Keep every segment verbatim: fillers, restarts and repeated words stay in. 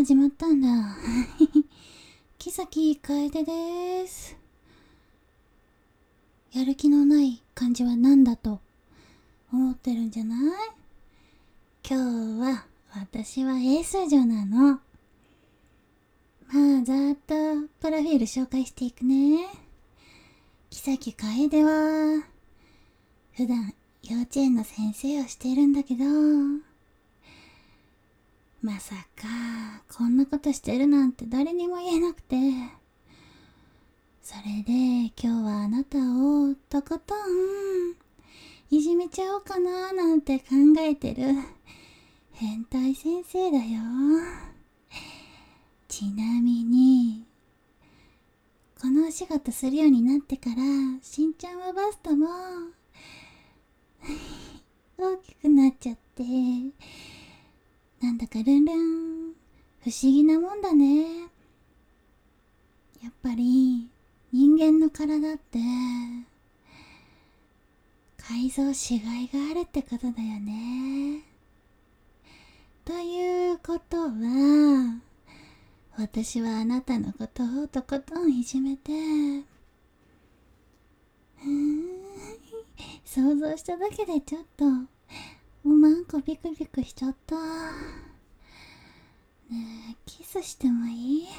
始まったんだ。木崎楓です。やる気のない感じは何だと思ってるんじゃない？今日は私は S 女なの。まあざーっとプロフィール紹介していくね。木崎楓は普段幼稚園の先生をしているんだけど、まさかこんなことしてるなんて誰にも言えなくて、それで今日はあなたをとことんいじめちゃおうかななんて考えてる変態先生だよ。ちなみにこのお仕事するようになってからしんちゃんはバストも大きくなっちゃって、なんだかルンルン不思議なもんだね。やっぱり人間の体って改造しがいがあるってことだよね。ということは、私はあなたのことをとことんいじめて、ふーん、想像しただけでちょっとおまんこビクビクしちゃった。ねえ、キスしてもいい？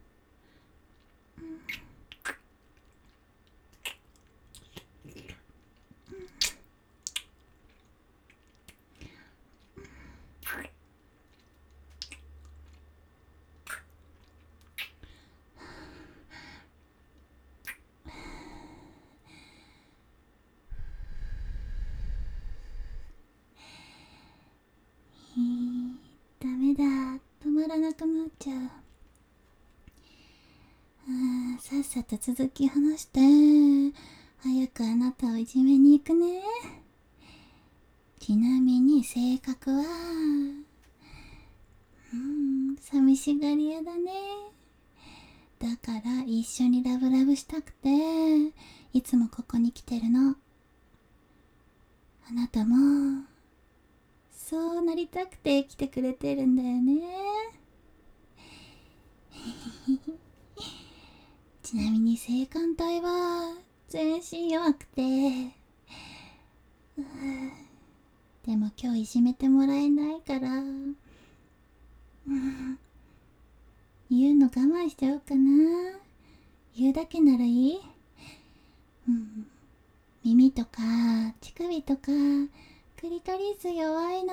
ひー、ダメだ、止まらなくなっちゃう。あー、さっさと続き話して、早くあなたをいじめに行くね。ちなみに性格は、うん、寂しがり屋だね。だから一緒にラブラブしたくて、いつもここに来てるの。あなたも、そうなりたくて来てくれてるんだよね。ちなみに性感帯は全身弱くて、でも今日いじめてもらえないから、うん、言うの我慢しちゃおうかな。言うだけならいい？うん、耳とか乳首とかクリトリス弱いの。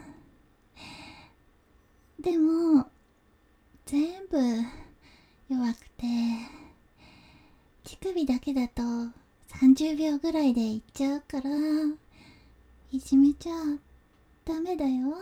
でも全部弱くて、乳首だけだとさんじゅうびょうぐらいでいっちゃうから、いじめちゃダメだよ。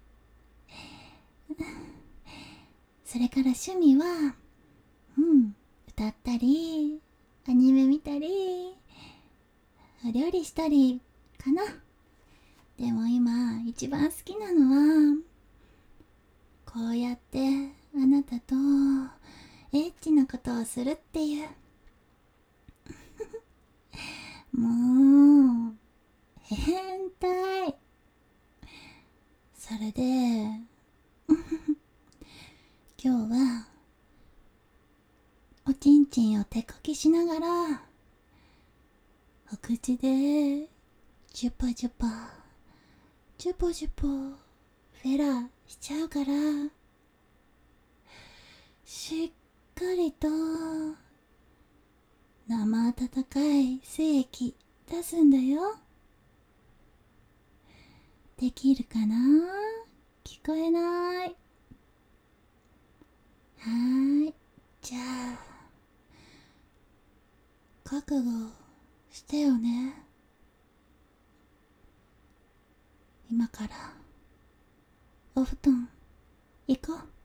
それから趣味は、うん、歌ったりアニメ見たり料理したりかな。でも今一番好きなのは、こうやってあなたとエッチなことをするっていう。もう変態。それで今日はおちんちんを手こきしながらお口でジュパジュパジュポジュポフェラしちゃうから、しっかりと生温かい精液出すんだよ。できるかな？聞こえない。はーい、じゃあ覚悟してよね。今からお布団行こう。